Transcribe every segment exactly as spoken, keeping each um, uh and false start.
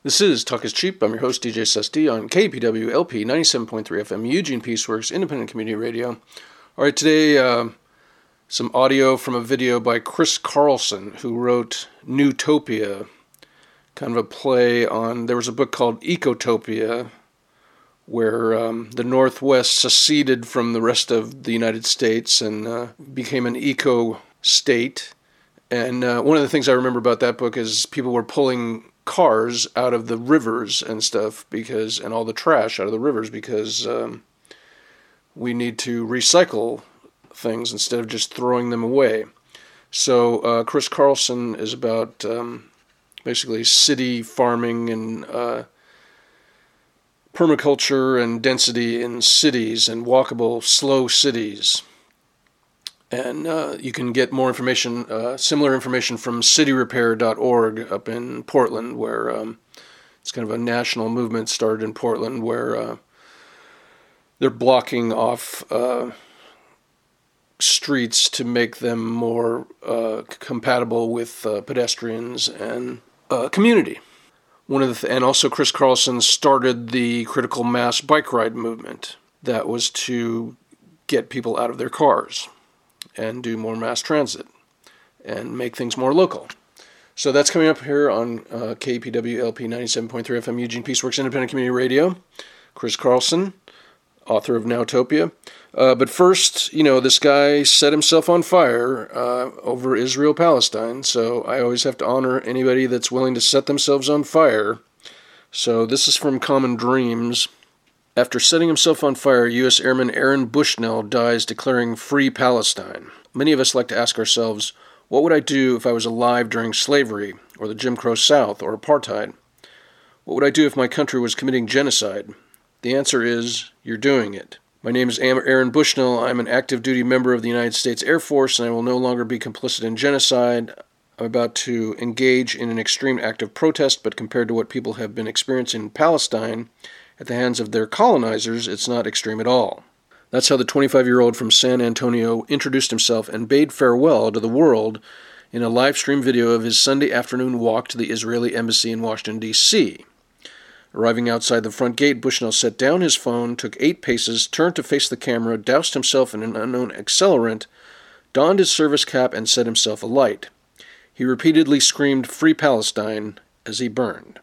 This is Talk is Cheap. I'm your host, D J Sesti, on K P W L P ninety-seven point three F M, Eugene Peaceworks, Independent Community Radio. All right, today, uh, some audio from a video by Chris Carlson, who wrote Newtopia, kind of a play on, there was a book called Ecotopia, where um, the Northwest seceded from the rest of the United States and uh, became an eco-state. And uh, one of the things I remember about that book is people were pulling cars out of the rivers and stuff because, and all the trash out of the rivers because um, we need to recycle things instead of just throwing them away. So uh, Chris Carlson is about um, basically city farming and uh, permaculture and density in cities and walkable, slow cities. And uh, you can get more information, uh, similar information from city repair dot org up in Portland, where um, it's kind of a national movement started in Portland where uh, they're blocking off uh, streets to make them more uh, compatible with uh, pedestrians and uh, community. One of the th- and also Chris Carlson started the critical mass bike ride movement that was to get people out of their cars and do more mass transit and make things more local. So that's coming up here on uh, K P W L P ninety-seven point three F M, Eugene Peaceworks, Independent Community Radio. Chris Carlson, author of Newtopia. Uh, but first, you know, this guy set himself on fire uh, over Israel-Palestine, so I always have to honor anybody that's willing to set themselves on fire. So this is from Common Dreams. After setting himself on fire, U S Airman Aaron Bushnell dies declaring Free Palestine. Many of us like to ask ourselves, what would I do if I was alive during slavery, or the Jim Crow South, or apartheid? What would I do if my country was committing genocide? The answer is, you're doing it. My name is Aaron Bushnell. I'm an active duty member of the United States Air Force, and I will no longer be complicit in genocide. I'm about to engage in an extreme act of protest, but compared to what people have been experiencing in Palestine at the hands of their colonizers, it's not extreme at all. That's how the twenty-five-year-old from San Antonio introduced himself and bade farewell to the world in a live stream video of his Sunday afternoon walk to the Israeli embassy in Washington, D C Arriving outside the front gate, Bushnell set down his phone, took eight paces, turned to face the camera, doused himself in an unknown accelerant, donned his service cap, and set himself alight. He repeatedly screamed, "Free Palestine," as he burned.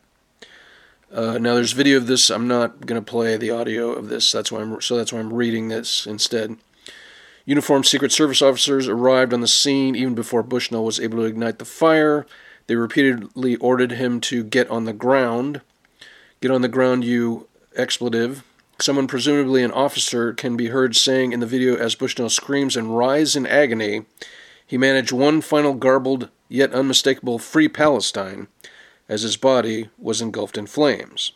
Uh, now, there's video of this. I'm not going to play the audio of this. That's why I'm so that's why I'm reading this instead. Uniformed Secret Service officers arrived on the scene even before Bushnell was able to ignite the fire. They repeatedly ordered him to get on the ground. Get on the ground, you expletive. Someone, presumably an officer, can be heard saying in the video as Bushnell screams and writhes in agony. He managed one final garbled yet unmistakable "Free Palestine," as his body was engulfed in flames.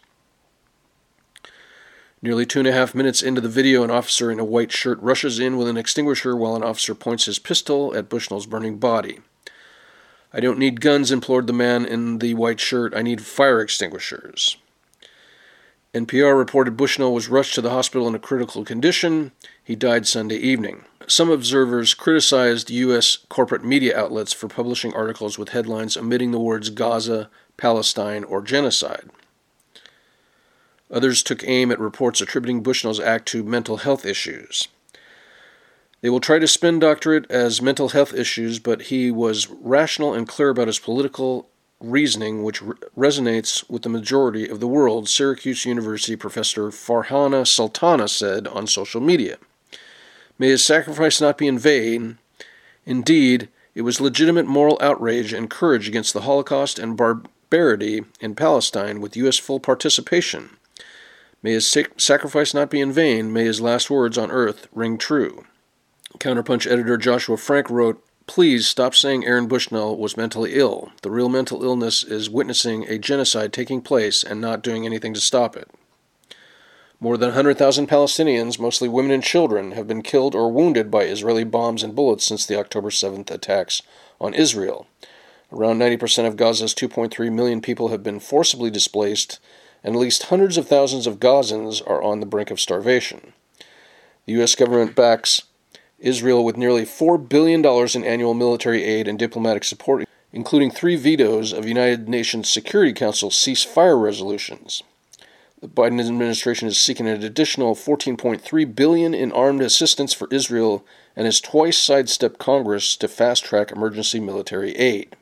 Nearly two and a half minutes into the video, an officer in a white shirt rushes in with an extinguisher while an officer points his pistol at Bushnell's burning body. "I don't need guns," implored the man in the white shirt. "I need fire extinguishers." N P R reported Bushnell was rushed to the hospital in a critical condition. He died Sunday evening. Some observers criticized U S corporate media outlets for publishing articles with headlines omitting the words Gaza, Palestine, or genocide. Others took aim at reports attributing Bushnell's act to mental health issues. They will try to spin doctor it as mental health issues, but he was rational and clear about his political reasoning, which re- resonates with the majority of the world, Syracuse University professor Farhana Sultana said on social media. May his sacrifice not be in vain. Indeed, it was legitimate moral outrage and courage against the Holocaust and barbarity in Palestine with U S full participation. May his sac- sacrifice not be in vain. May his last words on earth ring true. Counterpunch editor Joshua Frank wrote, "Please stop saying Aaron Bushnell was mentally ill. The real mental illness is witnessing a genocide taking place and not doing anything to stop it." More than one hundred thousand Palestinians, mostly women and children, have been killed or wounded by Israeli bombs and bullets since the October seventh attacks on Israel. Around ninety percent of Gaza's two point three million people have been forcibly displaced, and at least hundreds of thousands of Gazans are on the brink of starvation. The U S government backs Israel with nearly four billion dollars in annual military aid and diplomatic support, including three vetoes of United Nations Security Council ceasefire resolutions. The Biden administration is seeking an additional fourteen point three billion dollars in armed assistance for Israel and has twice sidestepped Congress to fast-track emergency military aid.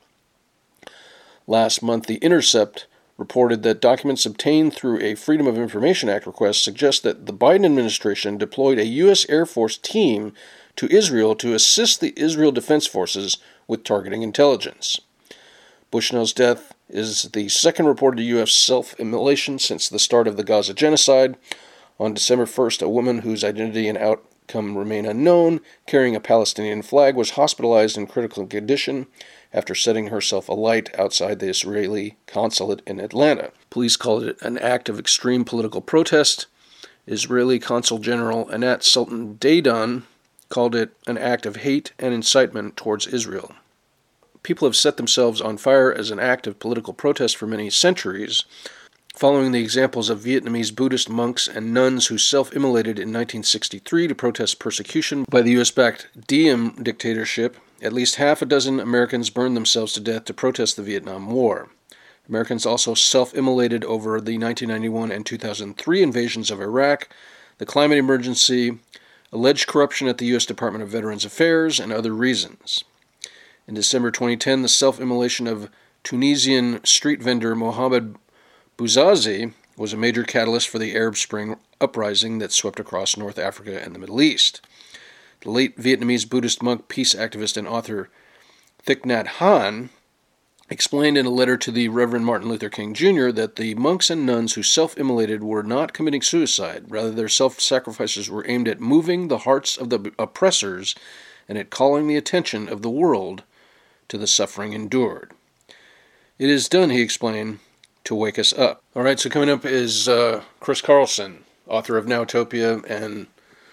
Last month, The Intercept reported that documents obtained through a Freedom of Information Act request suggest that the Biden administration deployed a U S Air Force team to Israel to assist the Israel Defense Forces with targeting intelligence. Bushnell's death is the second reported U S self-immolation since the start of the Gaza genocide. On December first, a woman whose identity and outcome remain unknown, carrying a Palestinian flag, was hospitalized in critical condition after setting herself alight outside the Israeli consulate in Atlanta. Police called it an act of extreme political protest. Israeli Consul General Anat Sultan Daydan called it an act of hate and incitement towards Israel. People have set themselves on fire as an act of political protest for many centuries, following the examples of Vietnamese Buddhist monks and nuns who self-immolated in nineteen sixty-three to protest persecution by the U S-backed Diem dictatorship. At least half a dozen Americans burned themselves to death to protest the Vietnam War. Americans also self-immolated over the nineteen ninety-one and two thousand three invasions of Iraq, the climate emergency, alleged corruption at the U S Department of Veterans Affairs, and other reasons. In December twenty ten, the self-immolation of Tunisian street vendor Mohamed Bouazizi was a major catalyst for the Arab Spring uprising that swept across North Africa and the Middle East. The late Vietnamese Buddhist monk, peace activist, and author Thich Nhat Hanh explained in a letter to the Reverend Martin Luther King Junior that the monks and nuns who self-immolated were not committing suicide. Rather, their self-sacrifices were aimed at moving the hearts of the oppressors and at calling the attention of the world to the suffering endured. It is done, he explained, to wake us up. All right, so coming up is uh, Chris Carlson, author of Nowtopia and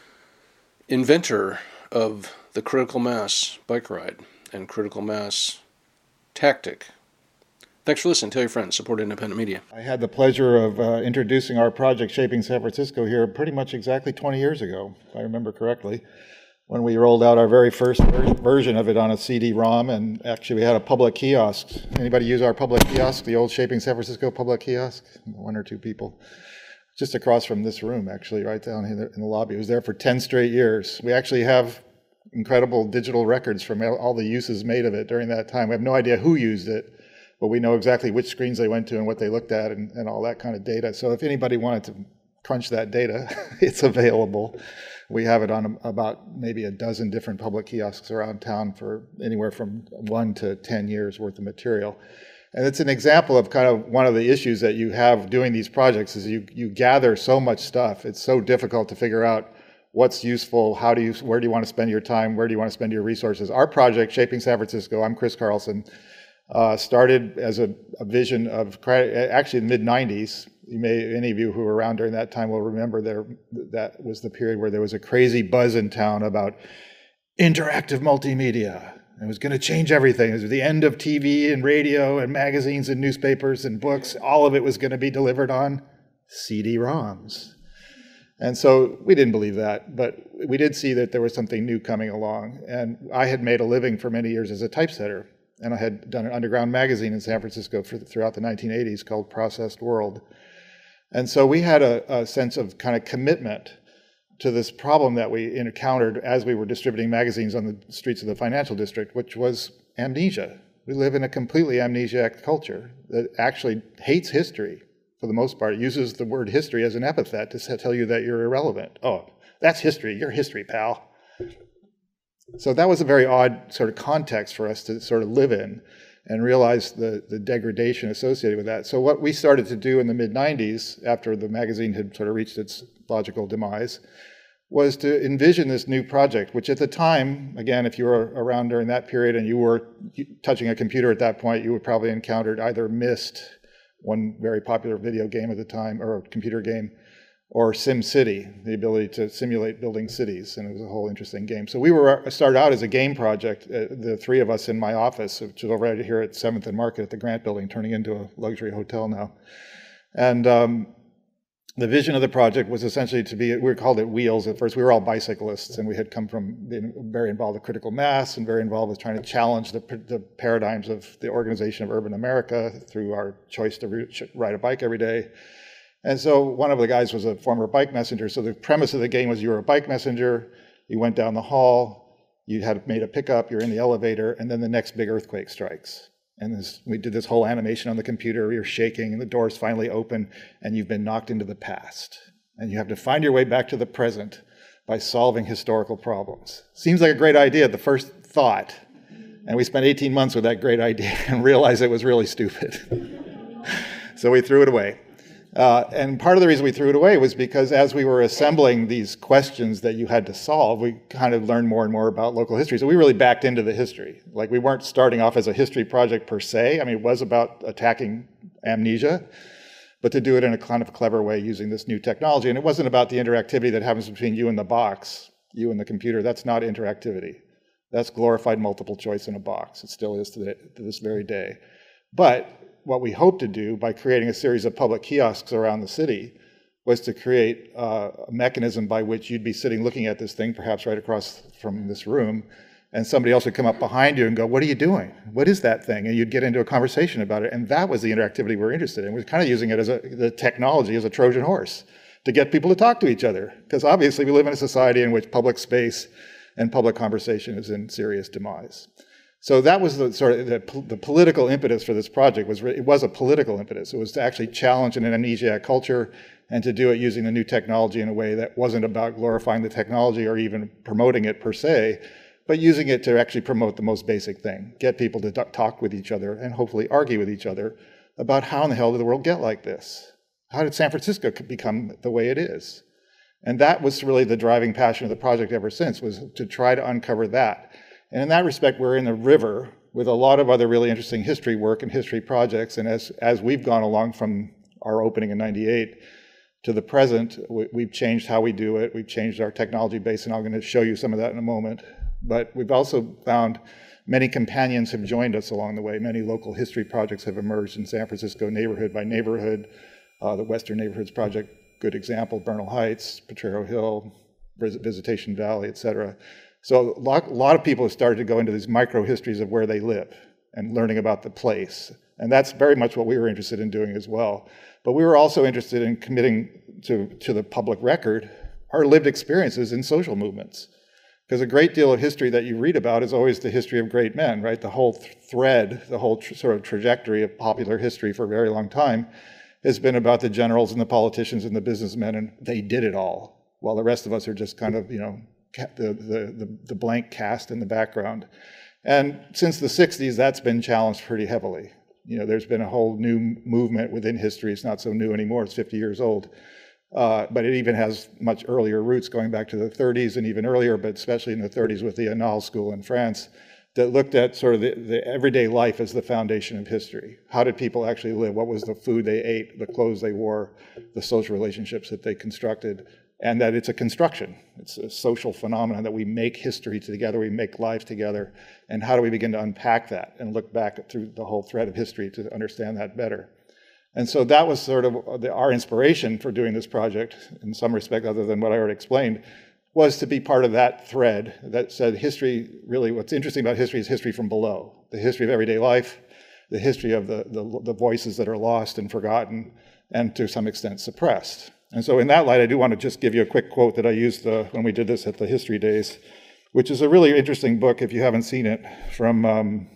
inventor of the critical mass bike ride and critical mass tactic. Thanks for listening. Tell your friends. Support independent media. I had the pleasure of uh, introducing our project Shaping San Francisco here pretty much exactly twenty years ago, if I remember correctly, when we rolled out our very first ver- version of it on a C D ROM, and actually we had a public kiosk. Anybody use our public kiosk, the old Shaping San Francisco public kiosk? One or two people. Just across from this room, actually, right down here in the lobby. It was there for ten straight years. We actually have incredible digital records from all the uses made of it during that time. We have no idea who used it, but we know exactly which screens they went to and what they looked at and, and all that kind of data. So if anybody wanted to crunch that data, it's available. We have it on about maybe a dozen different public kiosks around town for anywhere from one to ten years worth of material. And it's an example of kind of one of the issues that you have doing these projects is you, you gather so much stuff. It's so difficult to figure out what's useful, how do you, where do you want to spend your time, where do you want to spend your resources. Our project, Shaping San Francisco, I'm Chris Carlson, uh, started as a, a vision of, actually in the mid nineties. You may, any of you who were around during that time will remember there, that was the period where there was a crazy buzz in town about interactive multimedia. It was going to change everything. It was the end of T V and radio and magazines and newspapers and books. All of it was going to be delivered on C D ROMs. And so we didn't believe that, but we did see that there was something new coming along. And I had made a living for many years as a typesetter, and I had done an underground magazine in San Francisco for, throughout the nineteen eighties called Processed World. And so we had a, a sense of kind of commitment to this problem that we encountered as we were distributing magazines on the streets of the financial district, which was amnesia. We live in a completely amnesiac culture that actually hates history for the most part. It uses the word history as an epithet to tell you that you're irrelevant. Oh, that's history. You're history, pal. So that was a very odd sort of context for us to sort of live in and realize the, the degradation associated with that. So what we started to do in the mid nineties, after the magazine had sort of reached its logical demise, was to envision this new project, which at the time, again, if you were around during that period and you were touching a computer at that point, you would probably encountered either Myst, one very popular video game at the time, or a computer game, or SimCity, the ability to simulate building cities, and it was a whole interesting game. So we were started out as a game project, uh, the three of us in my office, which is over right here at seventh and Market at the Grant Building, turning into a luxury hotel now. And um, the vision of the project was essentially to be, we called it Wheels at first. We were all bicyclists, and we had come from being very involved with critical mass and very involved with trying to challenge the, the paradigms of the organization of urban America through our choice to ride a bike every day. And so one of the guys was a former bike messenger. So the premise of the game was you were a bike messenger, you went down the hall, you had made a pickup, you're in the elevator, and then the next big earthquake strikes. And this, we did this whole animation on the computer, you're shaking, and the doors finally open, and you've been knocked into the past. And you have to find your way back to the present by solving historical problems. Seems like a great idea at the first thought. And we spent eighteen months with that great idea and realized it was really stupid. So we threw it away. Uh, and part of the reason we threw it away was because as we were assembling these questions that you had to solve, we kind of learned more and more about local history. So we really backed into the history. Like, we weren't starting off as a history project per se. I mean, it was about attacking amnesia, but to do it in a kind of clever way using this new technology. And it wasn't about the interactivity that happens between you and the box, you and the computer. That's not interactivity. That's glorified multiple choice in a box. It still is to, the, to this very day. But what we hoped to do by creating a series of public kiosks around the city was to create uh, a mechanism by which you'd be sitting looking at this thing, perhaps right across from this room, and somebody else would come up behind you and go, "What are you doing? What is that thing?" And you'd get into a conversation about it. And that was the interactivity we were interested in. We were kind of using it as a, the technology as a Trojan horse to get people to talk to each other. Because obviously we live in a society in which public space and public conversation is in serious demise. So that was the sort of the, the political impetus for this project. Was it was a political impetus. It was to actually challenge an amnesiac culture and to do it using the new technology in a way that wasn't about glorifying the technology or even promoting it per se, but using it to actually promote the most basic thing, get people to talk with each other and hopefully argue with each other about how in the hell did the world get like this? How did San Francisco become the way it is? And that was really the driving passion of the project ever since, was to try to uncover that. And in that respect, we're in the river with a lot of other really interesting history work and history projects. And as, as we've gone along from our opening in ninety-eight to the present, we, we've changed how we do it. We've changed our technology base, and I'm going to show you some of that in a moment. But we've also found many companions have joined us along the way. Many local history projects have emerged in San Francisco, neighborhood by neighborhood. Uh, the Western Neighborhoods Project, good example, Bernal Heights, Potrero Hill, Visitation Valley, et cetera. So a lot, a lot of people have started to go into these micro-histories of where they live and learning about the place. And that's very much what we were interested in doing as well. But we were also interested in committing to, to the public record our lived experiences in social movements. Because a great deal of history that you read about is always the history of great men, right? The whole th- thread, the whole tr- sort of trajectory of popular history for a very long time has been about the generals and the politicians and the businessmen, and they did it all, while the rest of us are just kind of, you know, The, the, the blank cast in the background. And since the sixties, that's been challenged pretty heavily. You know, there's been a whole new movement within history. It's not so new anymore, it's fifty years old. Uh, but it even has much earlier roots going back to the thirties and even earlier, but especially in the thirties with the Annales School in France, that looked at sort of the, the everyday life as the foundation of history. How did people actually live? What was the food they ate, the clothes they wore, the social relationships that they constructed? And that it's a construction. It's a social phenomenon that we make history together, we make life together. And how do we begin to unpack that and look back through the whole thread of history to understand that better? And so that was sort of the, our inspiration for doing this project, in some respect, other than what I already explained, was to be part of that thread that said history, really what's interesting about history is history from below. The history of everyday life, the history of the, the, the voices that are lost and forgotten, and to some extent suppressed. And so in that light, I do want to just give you a quick quote that I used uh, when we did this at the History Days, which is a really interesting book, if you haven't seen it, from um,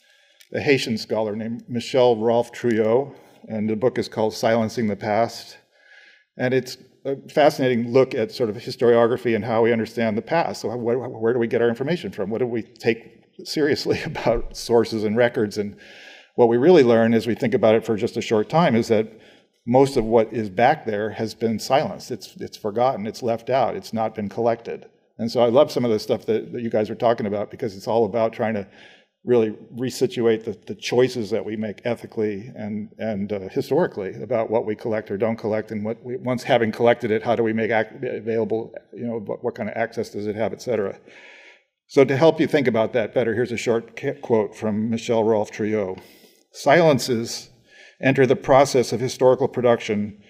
a Haitian scholar named Michel Rolph Trouillot, and the book is called Silencing the Past. And it's a fascinating look at sort of historiography and how we understand the past. So where, where do we get our information from? What do we take seriously about sources and records? And what we really learn as we think about it for just a short time is that most of what is back there has been silenced. It's it's forgotten, it's left out, it's not been collected. And so I love some of the stuff that, that you guys are talking about, because it's all about trying to really resituate the, the choices that we make ethically and, and uh, historically about what we collect or don't collect, and what we, once having collected it, how do we make it available, you know, what, what kind of access does it have, et cetera. So to help you think about that better, here's a short quote from Michel Rolph Trouillot. "Silences enter the process of historical production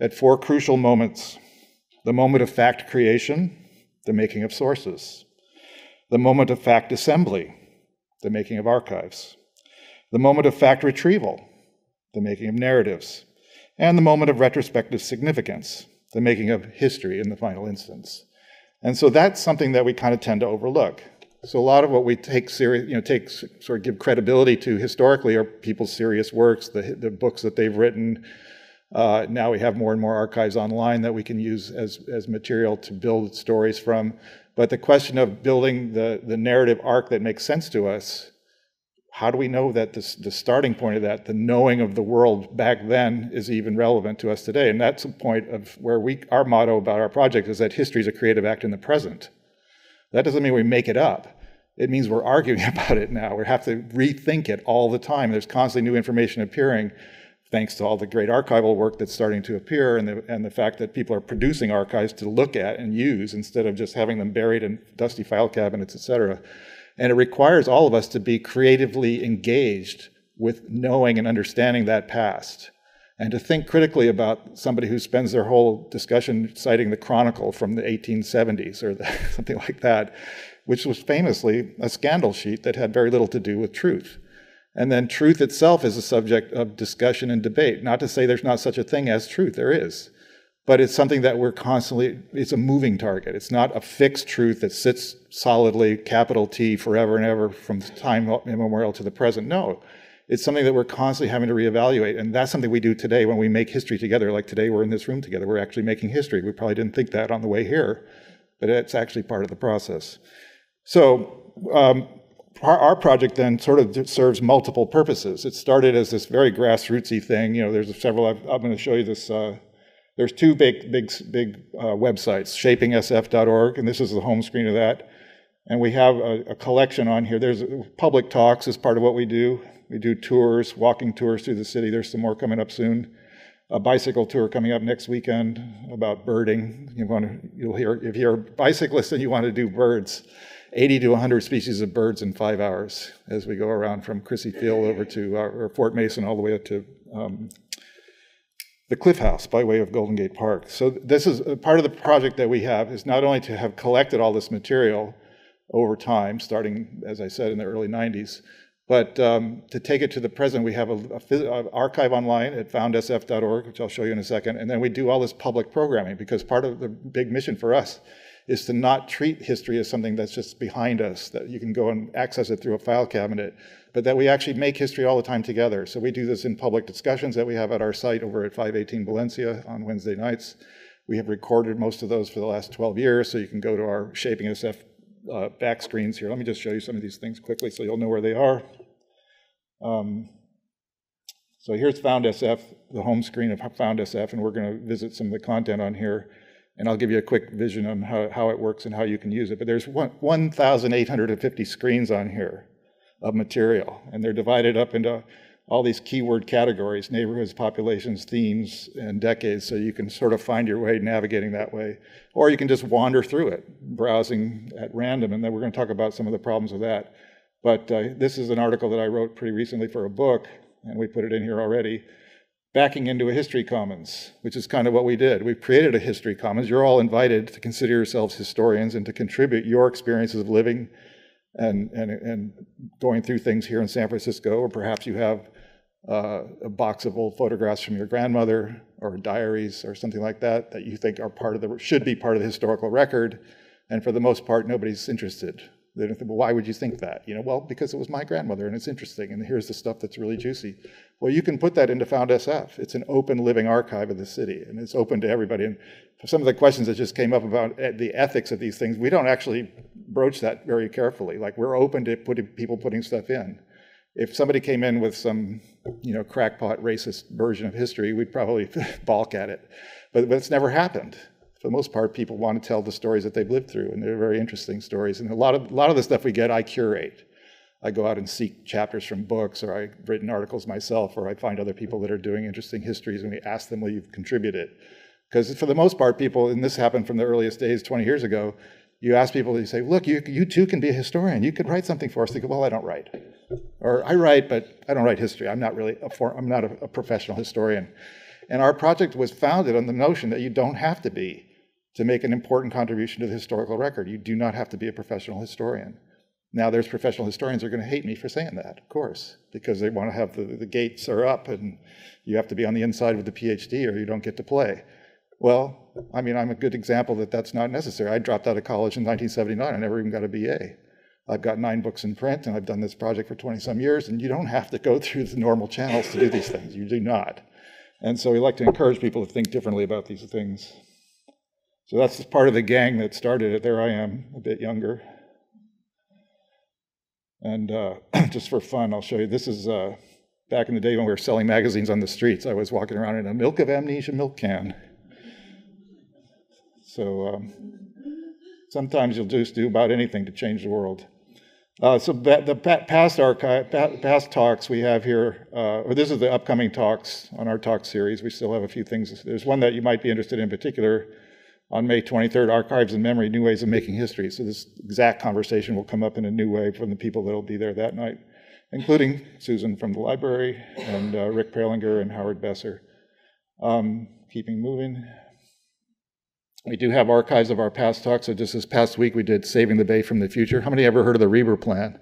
at four crucial moments: the moment of fact creation, the making of sources; the moment of fact assembly, the making of archives; the moment of fact retrieval, the making of narratives; and the moment of retrospective significance, the making of history in the final instance. And so that's something that we kind of tend to overlook. So a lot of what we take serious, you know, take sort of give credibility to historically are people's serious works, the, the books that they've written. Uh, now we have more and more archives online that we can use as, as material to build stories from. But the question of building the, the narrative arc that makes sense to us, how do we know that this, the starting point of that, the knowing of the world back then, is even relevant to us today? And that's a point of where we, our motto about our project is that history is a creative act in the present. That doesn't mean we make it up. It means we're arguing about it now. We have to rethink it all the time. There's constantly new information appearing, thanks to all the great archival work that's starting to appear, and the, and the fact that people are producing archives to look at and use instead of just having them buried in dusty file cabinets, et cetera. And it requires all of us to be creatively engaged with knowing and understanding that past, and to think critically about somebody who spends their whole discussion citing the Chronicle from the eighteen seventies or the, something like that, which was famously a scandal sheet that had very little to do with truth. And then truth itself is a subject of discussion and debate. Not to say there's not such a thing as truth, there is. But it's something that we're constantly, it's a moving target. It's not a fixed truth that sits solidly, capital T, forever and ever from time immemorial to the present. No, it's something that we're constantly having to reevaluate. And that's something we do today when we make history together. Like today, we're in this room together. We're actually making history. We probably didn't think that on the way here, but it's actually part of the process. So um, our, our project then sort of serves multiple purposes. It started as this very grassrootsy thing. You know, there's several, I've, I'm going to show you this. Uh, there's two big, big, big uh, websites, shaping S F dot org, and this is the home screen of that. And we have a, a collection on here. There's public talks as part of what we do. We do tours, walking tours through the city. There's some more coming up soon. A bicycle tour coming up next weekend about birding. You want to, you'll hear, if you're a bicyclist and you want to do birds, eighty to one hundred species of birds in five hours as we go around from Crissy Field over to uh, or Fort Mason all the way up to um, the Cliff House by way of Golden Gate Park. So this is a part of the project that we have is not only to have collected all this material over time, starting, as I said, in the early nineties, but um, to take it to the present. We have a, a, a archive online at found S F dot org, which I'll show you in a second, and then we do all this public programming, because part of the big mission for us is to not treat history as something that's just behind us, that you can go and access it through a file cabinet, but that we actually make history all the time together. So we do this in public discussions that we have at our site over at five eighteen Valencia on Wednesday nights. We have recorded most of those for the last twelve years, so you can go to our Shaping S F uh, back screens here. Let me just show you some of these things quickly so you'll know where they are. Um, so here's Found S F, the home screen of Found S F, and we're going to visit some of the content on here. And I'll give you a quick vision on how, how it works and how you can use it. But there's one thousand eight hundred fifty screens on here of material, and they're divided up into all these keyword categories: neighborhoods, populations, themes, and decades, so you can sort of find your way navigating that way. Or you can just wander through it, browsing at random, and then we're going to talk about some of the problems with that. But uh, this is an article that I wrote pretty recently for a book, and we put it in here already, backing into a history commons, which is kind of what we did. We created a history commons. You're all invited to consider yourselves historians and to contribute your experiences of living and, and, and going through things here in San Francisco, or perhaps you have uh, a box of old photographs from your grandmother or diaries or something like that that you think are part of the, should be part of the historical record, and for the most part, nobody's interested. They don't think, well, why would you think that? You know, well, because it was my grandmother and it's interesting, and here's the stuff that's really juicy. Well, you can put that into Found S F. It's an open living archive of the city, and it's open to everybody. And some of the questions that just came up about the ethics of these things, we don't actually broach that very carefully. Like, we're open to putting, people putting stuff in. If somebody came in with some, you know, crackpot racist version of history, we'd probably balk at it. But, but it's never happened. For the most part, people want to tell the stories that they've lived through, and they're very interesting stories. And a lot of a lot of the stuff we get, I curate. I go out and seek chapters from books, or I've written articles myself, or I find other people that are doing interesting histories, and we ask them, will you contribute it? Because for the most part, people, and this happened from the earliest days twenty years ago, you ask people, you say, look, you, you too can be a historian. You could write something for us. They go, well, I don't write. Or I write, but I don't write history. I'm not really a, for, I'm not a, a professional historian. And our project was founded on the notion that you don't have to be to make an important contribution to the historical record. You do not have to be a professional historian. Now, there's professional historians who are going to hate me for saying that, of course, because they want to have the, the gates are up and you have to be on the inside with the PhD or you don't get to play. Well, I mean, I'm a good example that that's not necessary. I dropped out of college in nineteen seventy-nine. I never even got a B A. I've got nine books in print, and I've done this project for twenty some years, and you don't have to go through the normal channels to do these things. You do not. And so we like to encourage people to think differently about these things. So that's part of the gang that started it. There I am, a bit younger. And uh, just for fun, I'll show you. This is uh, back in the day when we were selling magazines on the streets. I was walking around in a Milk of Amnesia milk can. So um, sometimes you'll just do about anything to change the world. Uh, so the past archive, past talks we have here, uh, or this is the upcoming talks on our talk series. We still have a few things. There's one that you might be interested in particular on May twenty-third, Archives and Memory, New Ways of Making History. So this exact conversation will come up in a new way from the people that will be there that night, including Susan from the library and uh, Rick Pralinger and Howard Besser. Um, keeping moving. We do have archives of our past talks. So just this past week, we did Saving the Bay from the Future. How many ever heard of the Reber Plan?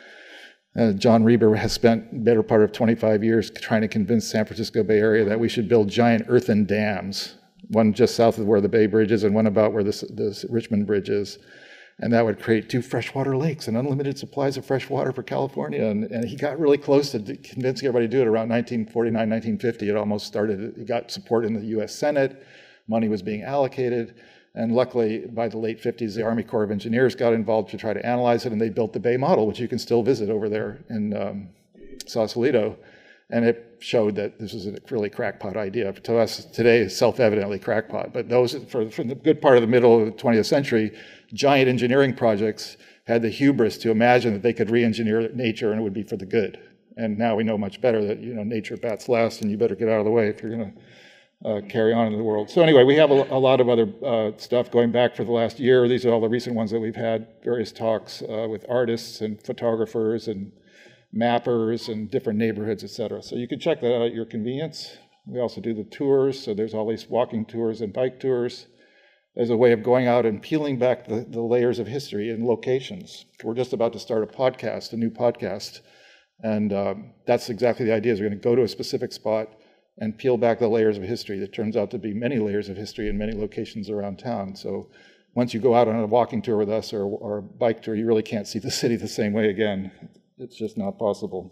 Uh, John Reber has spent the better part of twenty-five years trying to convince San Francisco Bay Area that we should build giant earthen dams, one just south of where the Bay Bridge is and one about where the, the Richmond Bridge is. And that would create two freshwater lakes and unlimited supplies of fresh water for California. And, and he got really close to convincing everybody to do it around nineteen forty-nine, nineteen fifty. It almost started, he got support in the U S Senate. Money was being allocated, and luckily by the late fifties, the Army Corps of Engineers got involved to try to analyze it, and they built the Bay Model, which you can still visit over there in um, Sausalito, and it showed that this was a really crackpot idea. To us today, it's self-evidently crackpot, but those, for, for the good part of the middle of the twentieth century, giant engineering projects had the hubris to imagine that they could re-engineer nature and it would be for the good. And now we know much better that, you know, nature bats last, and you better get out of the way if you're going to Uh, carry on in the world. So anyway, we have a, a lot of other uh, stuff going back for the last year. These are all the recent ones that we've had, various talks uh, with artists and photographers and mappers and different neighborhoods, et cetera. So you can check that out at your convenience. We also do the tours, so there's all these walking tours and bike tours as a way of going out and peeling back the, the layers of history and locations. We're just about to start a podcast, a new podcast, and um, that's exactly the idea, is we're going to go to a specific spot and peel back the layers of history. That turns out to be many layers of history in many locations around town. So once you go out on a walking tour with us or, or a bike tour, you really can't see the city the same way again. It's just not possible.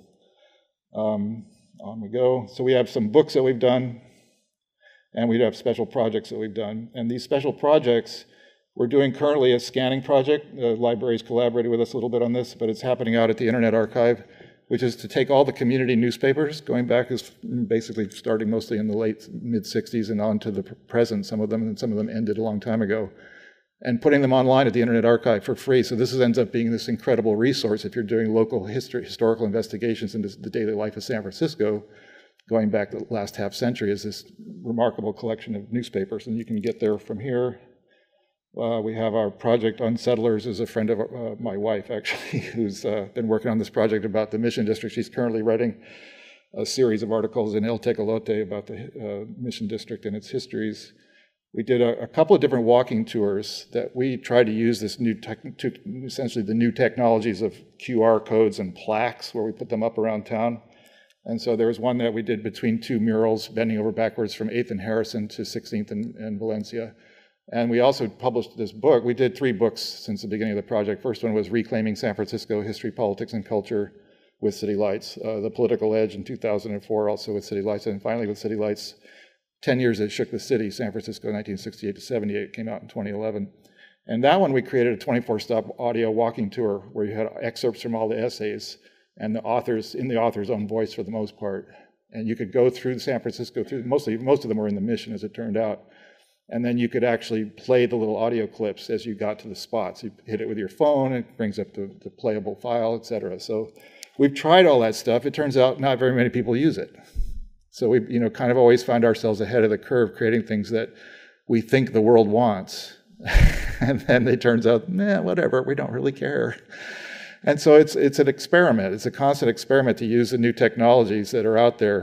Um, on we go. So we have some books that we've done, and we have special projects that we've done. And these special projects, we're doing currently a scanning project. The library's collaborated with us a little bit on this, but it's happening out at the Internet Archive, which is to take all the community newspapers, going back as basically starting mostly in the late mid-sixties and on to the present, some of them, and some of them ended a long time ago, and putting them online at the Internet Archive for free. So this is, ends up being this incredible resource if you're doing local history, historical investigations into the daily life of San Francisco, going back the last half century, is this remarkable collection of newspapers. And you can get there from here. Uh, we have our project Unsettlers, is a friend of uh, my wife, actually, who's uh, been working on this project about the Mission District. She's currently writing a series of articles in El Tecolote about the uh, Mission District and its histories. We did a, a couple of different walking tours that we tried to use this new, tech, to, essentially the new technologies of Q R codes and plaques, where we put them up around town. And so there was one that we did between two murals, bending over backwards from eighth and Harrison to sixteenth and, and Valencia. And we also published this book. We did three books since the beginning of the project. First one was Reclaiming San Francisco, History, Politics, and Culture with City Lights. Uh, the Political Edge in two thousand four, also with City Lights. And finally with City Lights, ten years that shook the city, San Francisco, nineteen sixty-eight to seventy-eight, came out in twenty eleven. And that one we created a twenty-four stop audio walking tour where you had excerpts from all the essays and the authors, in the author's own voice for the most part. And you could go through San Francisco, through mostly, most of them were in the Mission, as it turned out. And then you could actually play the little audio clips as you got to the spots. You hit it with your phone, it brings up the, the playable file, et cetera. So we've tried all that stuff. It turns out not very many people use it. So we, you know, kind of always find ourselves ahead of the curve, creating things that we think the world wants. And then it turns out, nah, whatever, we don't really care. And so it's it's an experiment. It's a constant experiment to use the new technologies that are out there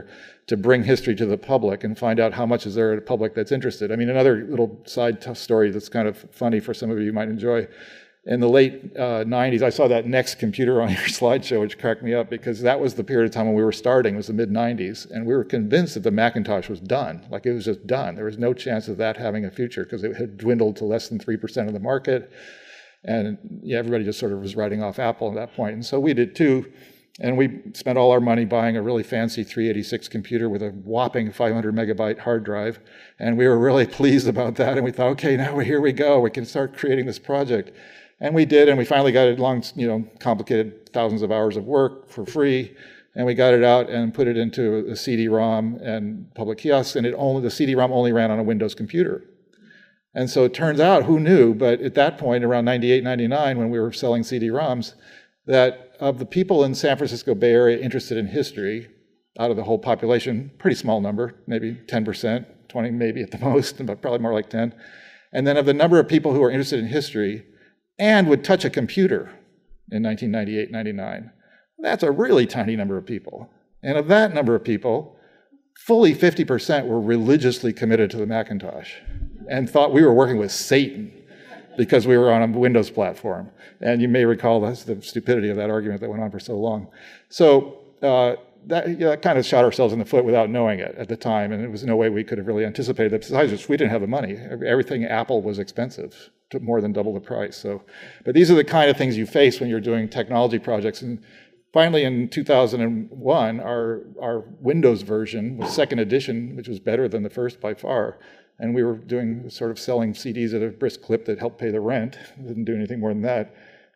to bring history to the public and find out how much is there in the public that's interested. I mean, another little side t- story that's kind of funny for some of you might enjoy. In the late uh, nineties, I saw that Next computer on your slideshow, which cracked me up, because that was the period of time when we were starting, it was the mid nineties, and we were convinced that the Macintosh was done. Like, it was just done. There was no chance of that having a future, because it had dwindled to less than three percent of the market, and yeah, everybody just sort of was writing off Apple at that point, and so we did too. And we spent all our money buying a really fancy three eighty-six computer with a whopping five hundred megabyte hard drive. And we were really pleased about that. And we thought, okay, now here we go. We can start creating this project. And we did, and we finally got it long, you know, complicated thousands of hours of work for free. And we got it out and put it into a C D ROM and public kiosks. And it only, the C D ROM only ran on a Windows computer. And so it turns out, who knew, but at that point, around ninety-eight, ninety-nine, when we were selling C D ROMs, that of the people in San Francisco Bay Area interested in history, out of the whole population, pretty small number, maybe ten percent, twenty maybe at the most, but probably more like ten. And then of the number of people who are interested in history and would touch a computer in nineteen ninety-eight, ninety-nine, that's a really tiny number of people. And of that number of people, fully fifty percent were religiously committed to the Macintosh and thought we were working with Satan because we were on a Windows platform. And you may recall that's the stupidity of that argument that went on for so long. So uh, that, you know, that kind of shot ourselves in the foot without knowing it at the time, and there was no way we could have really anticipated that. Besides which, we didn't have the money. Everything Apple was expensive, took more than double the price. So, but these are the kind of things you face when you're doing technology projects. And finally, in two thousand one, our, our Windows version was second edition, which was better than the first by far. And we were doing sort of selling C Ds at a brisk clip that helped pay the rent. Didn't do anything more than that.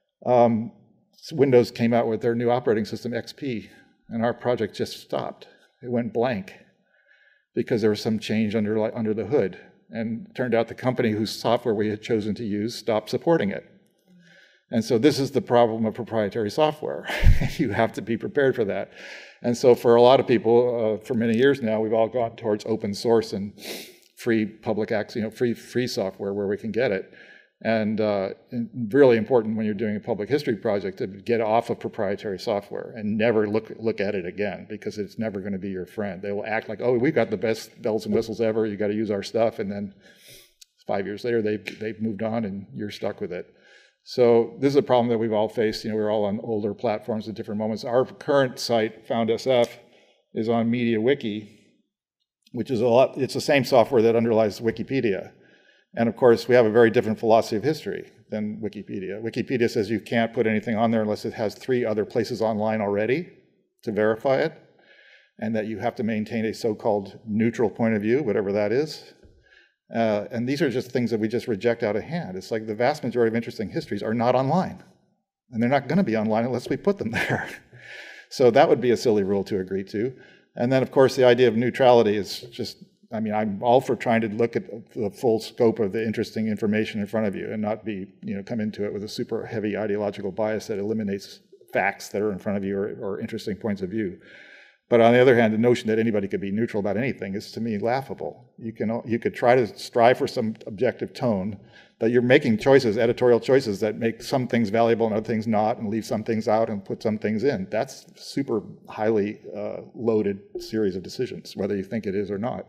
Um, so Windows came out with their new operating system, X P, and our project just stopped. It went blank because there was some change under, under the hood. And it turned out the company whose software we had chosen to use stopped supporting it. And so this is the problem of proprietary software. You have to be prepared for that. And so for a lot of people, uh, for many years now, we've all gone towards open source and free public access, you know, free free software where we can get it. And, uh, and really important when you're doing a public history project to get off of proprietary software and never look look at it again, because it's never going to be your friend. They will act like, oh, we've got the best bells and whistles ever, you got to use our stuff, and then five years later they've, they've moved on and you're stuck with it. So this is a problem that we've all faced. You know, we're all on older platforms at different moments. Our current site, FoundSF, is on MediaWiki, which is a lot, it's the same software that underlies Wikipedia. And of course, we have a very different philosophy of history than Wikipedia. Wikipedia says you can't put anything on there unless it has three other places online already to verify it, and that you have to maintain a so-called neutral point of view, whatever that is. Uh, and these are just things that we just reject out of hand. It's like the vast majority of interesting histories are not online, and they're not going to be online unless we put them there. So that would be a silly rule to agree to. And then, of course, the idea of neutrality is just, I mean, I'm all for trying to look at the full scope of the interesting information in front of you and not be, you know, come into it with a super heavy ideological bias that eliminates facts that are in front of you or, or interesting points of view. But on the other hand, the notion that anybody could be neutral about anything is, to me, laughable. You can you could try to strive for some objective tone, but you're making choices, editorial choices, that make some things valuable and other things not, and leave some things out and put some things in. That's super highly uh, loaded series of decisions, whether you think it is or not.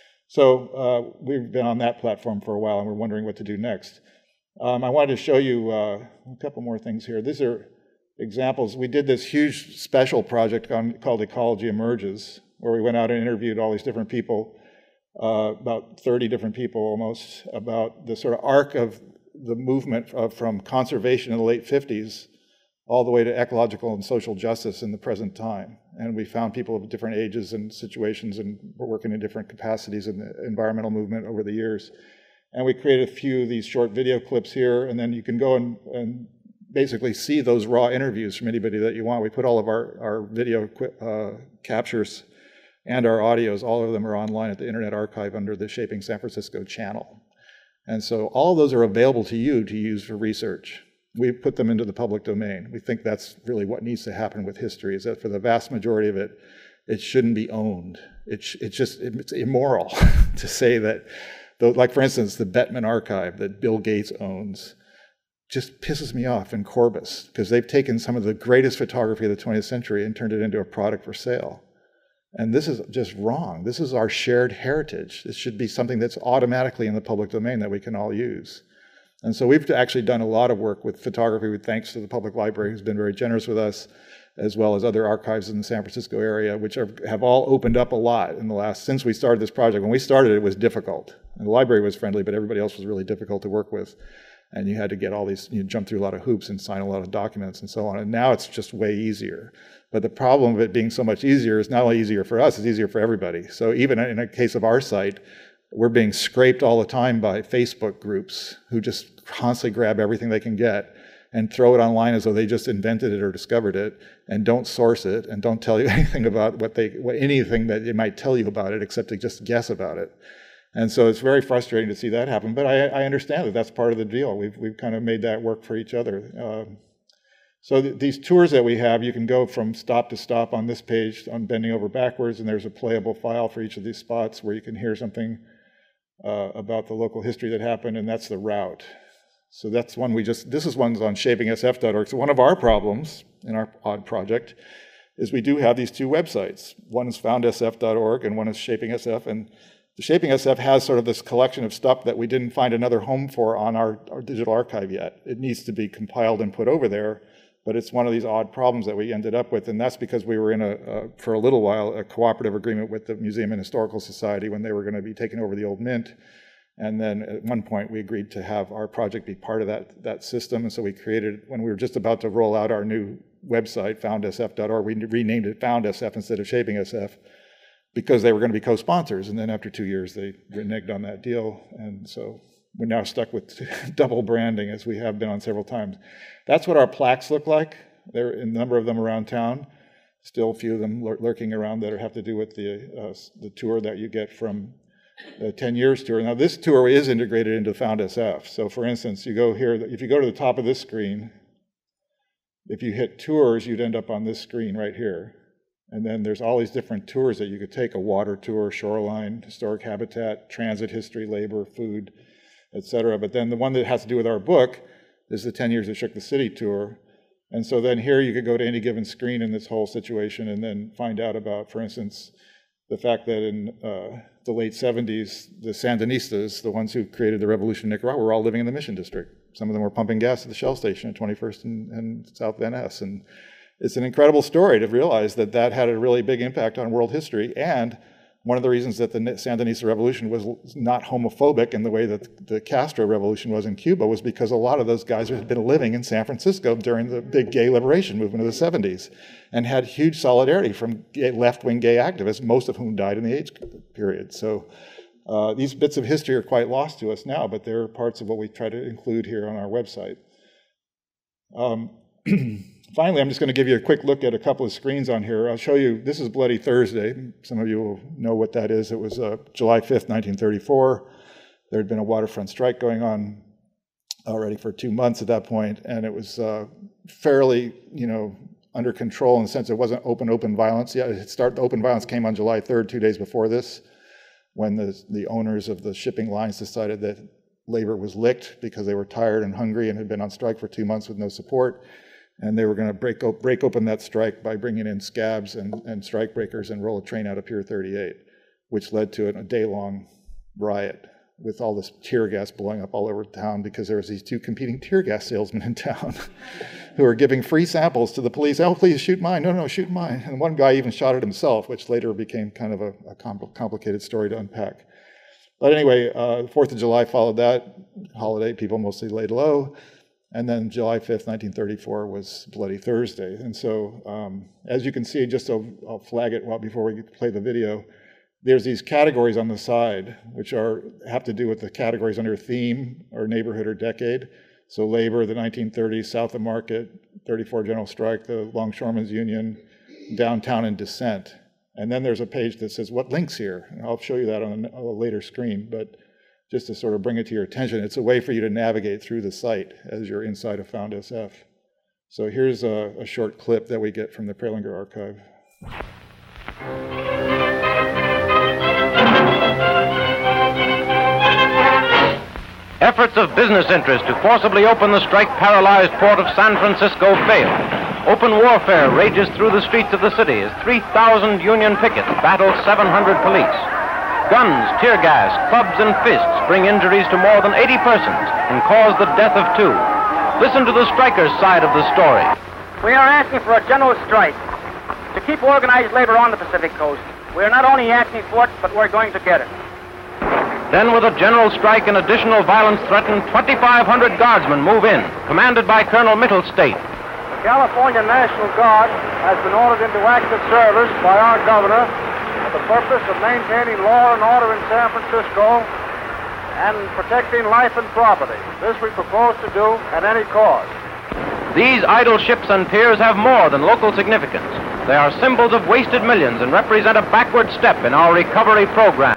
So uh, we've been on that platform for a while, and we're wondering what to do next. Um, I wanted to show you uh, a couple more things here. These are examples. We did this huge special project on, called Ecology Emerges, where we went out and interviewed all these different people, uh, about thirty different people almost, about the sort of arc of the movement of, from conservation in the late fifties all the way to ecological and social justice in the present time. And we found people of different ages and situations, and we're working in different capacities in the environmental movement over the years. And we created a few of these short video clips here, and then you can go and, and basically see those raw interviews from anybody that you want. We put all of our, our video uh, captures and our audios, all of them are online at the Internet Archive under the Shaping San Francisco channel. And so all of those are available to you to use for research. We put them into the public domain. We think that's really what needs to happen with history, is that for the vast majority of it, it shouldn't be owned. It sh it's just, it's immoral to say that, though, like for instance, the Bettman Archive that Bill Gates owns, just pisses me off in Corbis, because they've taken some of the greatest photography of the twentieth century and turned it into a product for sale. And this is just wrong. This is our shared heritage. This should be something that's automatically in the public domain that we can all use. And so we've actually done a lot of work with photography, with thanks to the Public Library, who's been very generous with us, as well as other archives in the San Francisco area, which are, have all opened up a lot in the last, since we started this project. When we started, it was difficult. And the library was friendly, but everybody else was really difficult to work with. And you had to get all these, you jump through a lot of hoops and sign a lot of documents and so on. And now it's just way easier. But the problem of it being so much easier is not only easier for us, it's easier for everybody. So even in a case of our site, we're being scraped all the time by Facebook groups who just constantly grab everything they can get and throw it online as though they just invented it or discovered it, and don't source it and don't tell you anything about what they, what, anything that they might tell you about it except to just guess about it. And so it's very frustrating to see that happen. But I, I understand that that's part of the deal. We've, we've kind of made that work for each other. Um, So th these tours that we have, you can go from stop to stop on this page on bending over backwards, and there's a playable file for each of these spots where you can hear something uh, about the local history that happened, and that's the route. So that's one we just, this is one's on shaping S F dot org. So one of our problems in our odd project is we do have these two websites. One is found S F dot org and one is Shaping S F, and the Shaping S F has sort of this collection of stuff that we didn't find another home for on our, our digital archive yet. It needs to be compiled and put over there. But it's one of these odd problems that we ended up with, and that's because we were in a, uh, for a little while, a cooperative agreement with the Museum and Historical Society when they were going to be taking over the old mint. And then at one point we agreed to have our project be part of that, that system, and so we created, when we were just about to roll out our new website, found S F dot org, we renamed it Found S F instead of Shaping S F, because they were going to be co-sponsors, and then after two years they reneged on that deal, and so we're now stuck with double branding, as we have been on several times. That's what our plaques look like. There are a number of them around town. Still a few of them lur lurking around that have to do with the, uh, the tour that you get from the ten years tour. Now this tour is integrated into Found S F. So for instance, you go here, if you go to the top of this screen, if you hit tours, you'd end up on this screen right here. And then there's all these different tours that you could take: a water tour, shoreline, historic habitat, transit history, labor, food, et cetera. But then the one that has to do with our book is the ten years that shook the city tour. And so then here you could go to any given screen in this whole situation and then find out about, for instance, the fact that in uh, the late seventies, the Sandinistas, the ones who created the revolution in Nicaragua, were all living in the Mission District. Some of them were pumping gas at the Shell station at twenty-first and, and South Van Ness. And it's an incredible story to realize that that had a really big impact on world history. And one of the reasons that the Sandinista revolution was not homophobic in the way that the Castro revolution was in Cuba was because a lot of those guys had been living in San Francisco during the big gay liberation movement of the seventies and had huge solidarity from left-wing gay activists, most of whom died in the AIDS period. So uh, these bits of history are quite lost to us now, but they're parts of what we try to include here on our website. Um, Finally, I'm just going to give you a quick look at a couple of screens on here. I'll show you, this is Bloody Thursday. Some of you will know what that is. It was uh, July fifth, nineteen thirty-four. There had been a waterfront strike going on already for two months at that point, and it was uh, fairly, you know, under control in the sense it wasn't open, open violence. Yeah, it started, open violence came on July third, two days before this, when the, the owners of the shipping lines decided that labor was licked because they were tired and hungry and had been on strike for two months with no support. And they were going to break, op break open that strike by bringing in scabs and, and strike breakers and roll a train out of Pier thirty-eight, which led to a day-long riot with all this tear gas blowing up all over town because there was these two competing tear gas salesmen in town who were giving free samples to the police. Oh, please shoot mine. No, no, shoot mine. And one guy even shot it himself, which later became kind of a, a compl complicated story to unpack. But anyway, uh, fourth of July followed that holiday. People mostly laid low. And then July fifth, nineteen thirty-four was Bloody Thursday. And so, um, as you can see, just so I'll flag it well before we play the video, there's these categories on the side, which are have to do with the categories under theme or neighborhood or decade. So labor, the nineteen thirties, South of Market, thirty-four General Strike, the Longshoremen's Union, downtown, and dissent. And then there's a page that says, what links here? And I'll show you that on a later screen. But just to sort of bring it to your attention, it's a way for you to navigate through the site as you're inside of Found S F. So here's a, a short clip that we get from the Prelinger archive. Efforts of business interests to forcibly open the strike-paralyzed port of San Francisco failed. Open warfare rages through the streets of the city as three thousand Union pickets battle seven hundred police. Guns, tear gas, clubs, and fists bring injuries to more than eighty persons and cause the death of two. Listen to the strikers' side of the story. We are asking for a general strike to keep organized labor on the Pacific Coast. We are not only asking for it, but we're going to get it. Then, with a general strike and additional violence threatened, twenty-five hundred guardsmen move in, commanded by Colonel Mittelstaedt. The California National Guard has been ordered into active service by our governor for the purpose of maintaining law and order in San Francisco and protecting life and property. This we propose to do at any cost. These idle ships and piers have more than local significance. They are symbols of wasted millions and represent a backward step in our recovery program.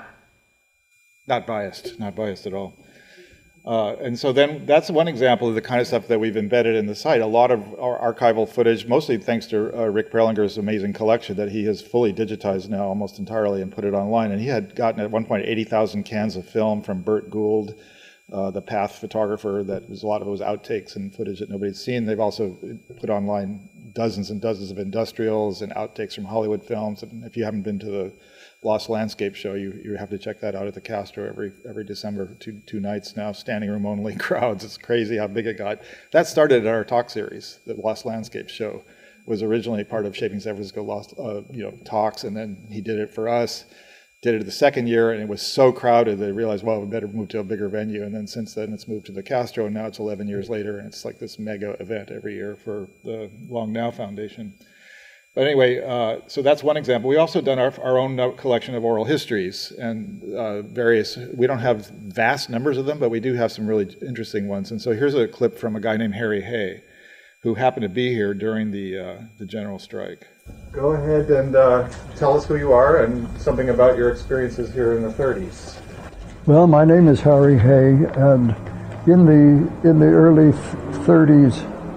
Not biased, not biased at all. Uh, and so then that's one example of the kind of stuff that we've embedded in the site. A lot of our archival footage, mostly thanks to uh, Rick Prellinger's amazing collection that he has fully digitized now almost entirely and put it online. And he had gotten at one point eighty thousand cans of film from Burt Gould, uh, the Path photographer. That was a lot of it was outtakes and footage that nobody's seen. They've also put online dozens and dozens of industrials and outtakes from Hollywood films. And if you haven't been to the Lost Landscape show, you, you have to check that out at the Castro every every December, two two nights now, standing room only crowds. It's crazy how big it got. That started at our talk series. The Lost Landscape show was originally part of Shaping San Francisco Lost, uh, you know, talks, and then he did it for us. Did it the second year, and it was so crowded they realized, well, we better move to a bigger venue. And then since then, it's moved to the Castro, and now it's eleven years later, and it's like this mega event every year for the Long Now Foundation. But anyway, uh, so that's one example. We also done our, our own collection of oral histories and uh, various, we don't have vast numbers of them, but we do have some really interesting ones. And so here's a clip from a guy named Harry Hay, who happened to be here during the, uh, the general strike. Go ahead and uh, tell us who you are and something about your experiences here in the thirties. Well, my name is Harry Hay, and in the, in the early thirties,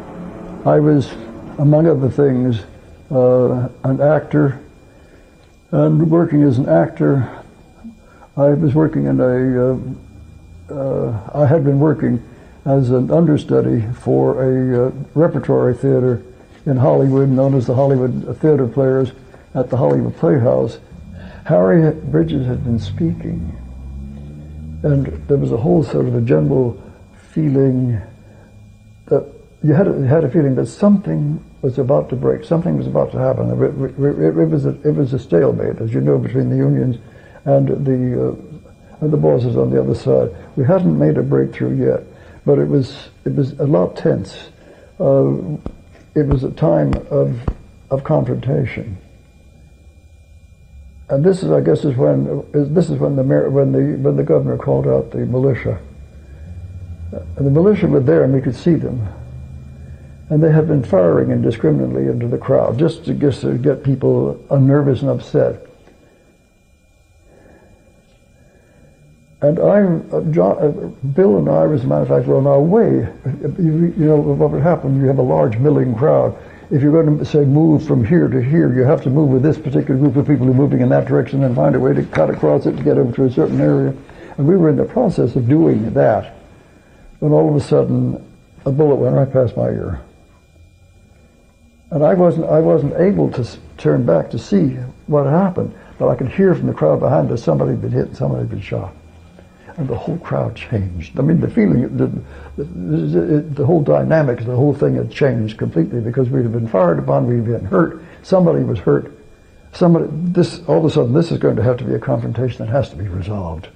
I was, among other things, Uh, an actor, and working as an actor, I was working in a, uh, uh, I had been working as an understudy for a uh, repertory theater in Hollywood known as the Hollywood Theater Players at the Hollywood Playhouse. Harry Bridges had been speaking, and there was a whole sort of a general feeling that you had a, you had a feeling that something was about to break, something was about to happen. It, it, it, was, a, it was a stalemate, as you know, between the unions and the uh, and the bosses on the other side. We hadn't made a breakthrough yet, but it was it was a lot tense. Uh, it was a time of of confrontation, and this is, I guess, is when this is when the mayor, when the when the governor called out the militia, and the militia were there, and we could see them. And they had been firing indiscriminately into the crowd just to, just to get people nervous and upset. And I, uh, John, uh, Bill and I, as a matter of fact, were on our way. You, you know, what would happen, you have a large milling crowd. If you're going to say move from here to here, you have to move with this particular group of people who are moving in that direction and find a way to cut across it to get over to a certain area. And we were in the process of doing that when all of a sudden a bullet went right past my ear. And I wasn't, I wasn't able to s- turn back to see what happened, but I could hear from the crowd behind us somebody had been hit and somebody had been shot. And the whole crowd changed. I mean, the feeling, the, the, the, the whole dynamics, the whole thing had changed completely because we'd have been fired upon, we'd been hurt, somebody was hurt. Somebody, this, all of a sudden, this is going to have to be a confrontation that has to be resolved.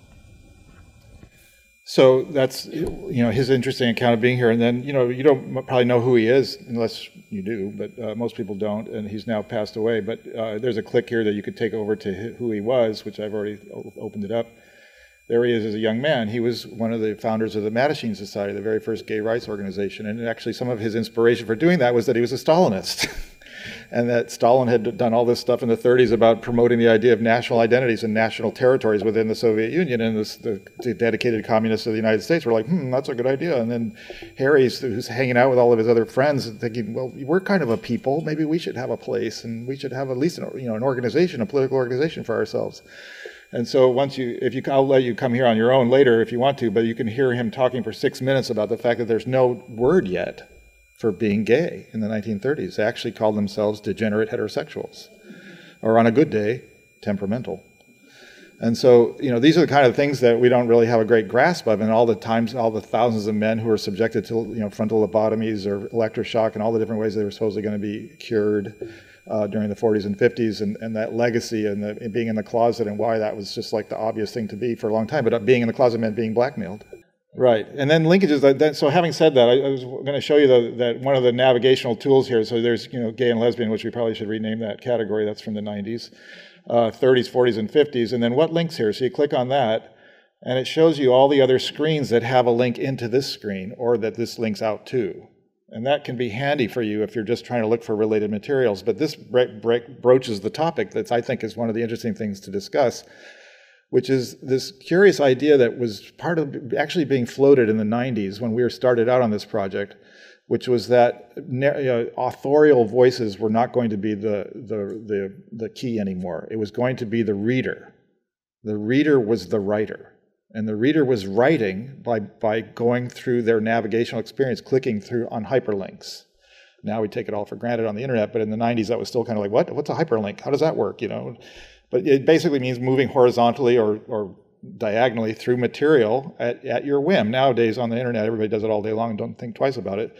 So that's, you know, his interesting account of being here. And then, you know, you don't probably know who he is unless you do, but uh, most people don't, and he's now passed away. But uh, there's a click here that you could take over to who he was, which I've already opened it up. There he is as a young man. He was one of the founders of the Mattachine Society, the very first gay rights organization. And actually some of his inspiration for doing that was that he was a Stalinist. And that Stalin had done all this stuff in the thirties about promoting the idea of national identities and national territories within the Soviet Union, and this, the, the dedicated communists of the United States were like, hmm, that's a good idea. And then Harry's, who's hanging out with all of his other friends, thinking, well, we're kind of a people, maybe we should have a place, and we should have at least an, you know, an organization, a political organization for ourselves. And so once you, if you, I'll let you come here on your own later if you want to, but you can hear him talking for six minutes about the fact that there's no word yet for being gay in the nineteen thirties. They actually called themselves degenerate heterosexuals, or on a good day, temperamental. And so, you know, these are the kind of things that we don't really have a great grasp of, and all the times, all the thousands of men who were subjected to, you know, frontal lobotomies or electroshock and all the different ways they were supposedly going to be cured uh, during the forties and fifties, and, and that legacy and, the, and being in the closet, and why that was just like the obvious thing to be for a long time, but being in the closet meant being blackmailed. Right, and then linkages. That, so having said that, I, I was going to show you the, that one of the navigational tools here. So there's, you know, gay and lesbian, which we probably should rename that category. That's from the nineties. Uh, thirties, forties, and fifties, and then what links here? So you click on that, and it shows you all the other screens that have a link into this screen, or that this links out to. And that can be handy for you if you're just trying to look for related materials. But this break, break, broaches the topic that I think is one of the interesting things to discuss, which is this curious idea that was part of actually being floated in the nineties when we were started out on this project, which was that, you know, authorial voices were not going to be the, the, the, the key anymore. It was going to be the reader. The reader was the writer. And the reader was writing by, by going through their navigational experience, clicking through on hyperlinks. Now we take it all for granted on the internet, but in the nineties that was still kind of like, what? What's a hyperlink? How does that work? You know? But it basically means moving horizontally or, or diagonally through material at, at your whim. Nowadays on the internet, everybody does it all day long and don't think twice about it.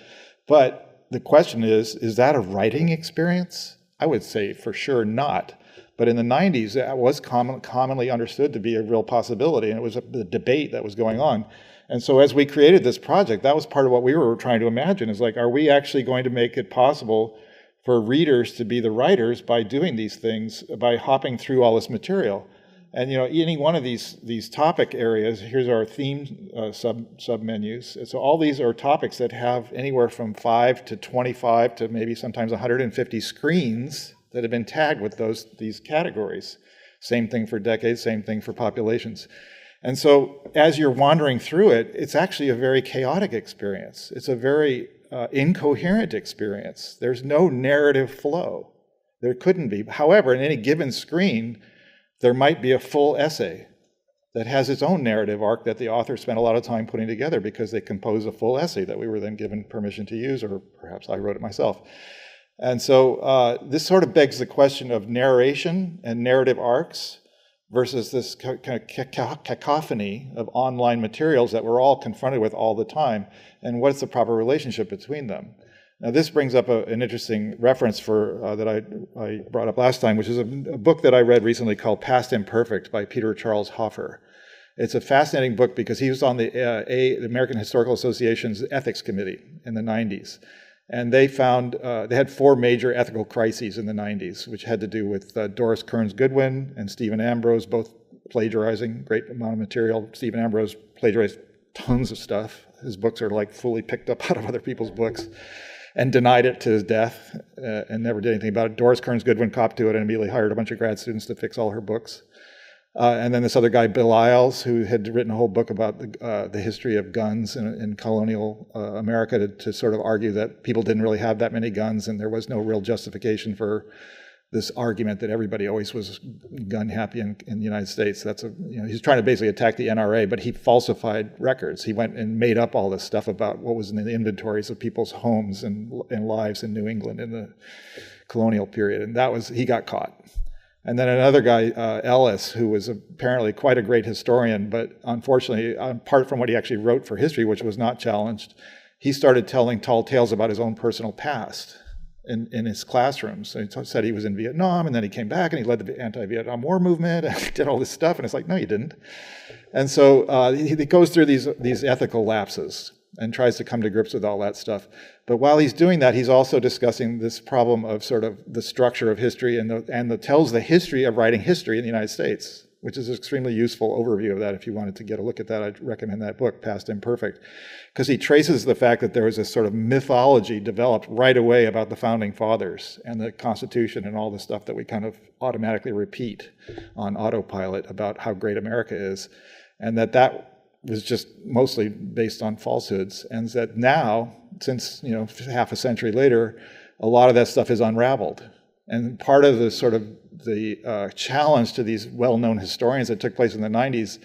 But the question is, is that a writing experience? I would say for sure not. But in the nineties, it was common, commonly understood to be a real possibility, and it was a, a debate that was going on. And so as we created this project, that was part of what we were trying to imagine, is like, are we actually going to make it possible for readers to be the writers by doing these things, by hopping through all this material? And, you know, any one of these these topic areas, here's our theme uh, sub sub menus. So all these are topics that have anywhere from five to twenty-five to maybe sometimes one hundred fifty screens that have been tagged with those these categories. Same thing for decades, same thing for populations. And so as you're wandering through it, it's actually a very chaotic experience. It's a very uh, incoherent experience. There's no narrative flow. There couldn't be. However, in any given screen, there might be a full essay that has its own narrative arc that the author spent a lot of time putting together, because they composed a full essay that we were then given permission to use, or perhaps I wrote it myself. And so uh, this sort of begs the question of narration and narrative arcs versus this kind of cacophony of online materials that we're all confronted with all the time, and what's the proper relationship between them. Now, this brings up a, an interesting reference for uh, that I, I brought up last time, which is a, a book that I read recently called Past Imperfect by Peter Charles Hoffer. It's a fascinating book because he was on the, uh, a, the American Historical Association's ethics committee in the nineties. And they found, uh, they had four major ethical crises in the nineties, which had to do with uh, Doris Kearns Goodwin and Stephen Ambrose, both plagiarizing great amount of material. Stephen Ambrose plagiarized tons of stuff. His books are like fully picked up out of other people's books, and denied it to his death, uh, and never did anything about it. Doris Kearns Goodwin copped to it and immediately hired a bunch of grad students to fix all her books. Uh, and then this other guy, Bill Isles, who had written a whole book about the, uh, the history of guns in, in colonial uh, America, to, to sort of argue that people didn't really have that many guns, and there was no real justification for this argument that everybody always was gun happy in, in the United States. That's a, you know, he's trying to basically attack the N R A, but he falsified records. He went and made up all this stuff about what was in the inventories of people's homes and, and lives in New England in the colonial period, and that was, he got caught. And then another guy, uh, Ellis, who was apparently quite a great historian, but unfortunately, apart from what he actually wrote for history, which was not challenged, he started telling tall tales about his own personal past in, in his classrooms. So he t- said he was in Vietnam, and then he came back and he led the anti-Vietnam War movement, and did all this stuff, and it's like, no, you didn't. And so uh, he, he goes through these, these ethical lapses and tries to come to grips with all that stuff. But while he's doing that, he's also discussing this problem of sort of the structure of history, and the, and the, tells the history of writing history in the United States, which is an extremely useful overview of that. If you wanted to get a look at that, I'd recommend that book, Past Imperfect, because he traces the fact that there was this sort of mythology developed right away about the Founding Fathers and the Constitution and all the stuff that we kind of automatically repeat on autopilot about how great America is, and that that was just mostly based on falsehoods, and that now, since, you know, half a century later, a lot of that stuff is unraveled. And part of the sort of the uh, challenge to these well-known historians that took place in the nineties